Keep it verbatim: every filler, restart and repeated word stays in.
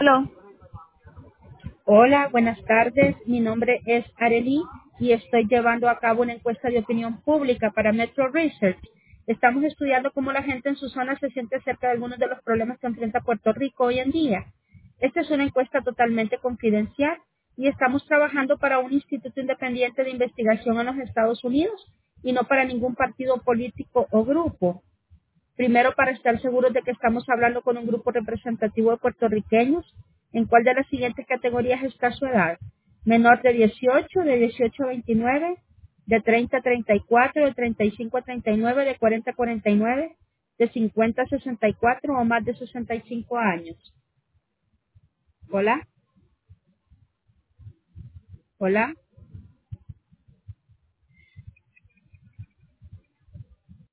Hello. Hola, buenas tardes. Mi nombre es Arely y estoy llevando a cabo una encuesta de opinión pública para Metro Research. Estamos estudiando cómo la gente en su zona se siente acerca de algunos de los problemas que enfrenta Puerto Rico hoy en día. Esta es una encuesta totalmente confidencial y estamos trabajando para un instituto independiente de investigación en los Estados Unidos y no para ningún partido político o grupo. Primero, para estar seguros de que estamos hablando con un grupo representativo de puertorriqueños, ¿en cuál de las siguientes categorías está su edad? Menor de dieciocho, de dieciocho a veintinueve, de treinta a treinta y cuatro, de treinta y cinco a treinta y nueve, de cuarenta a cuarenta y nueve, de cincuenta a sesenta y cuatro o más de sesenta y cinco años. Hola, hola.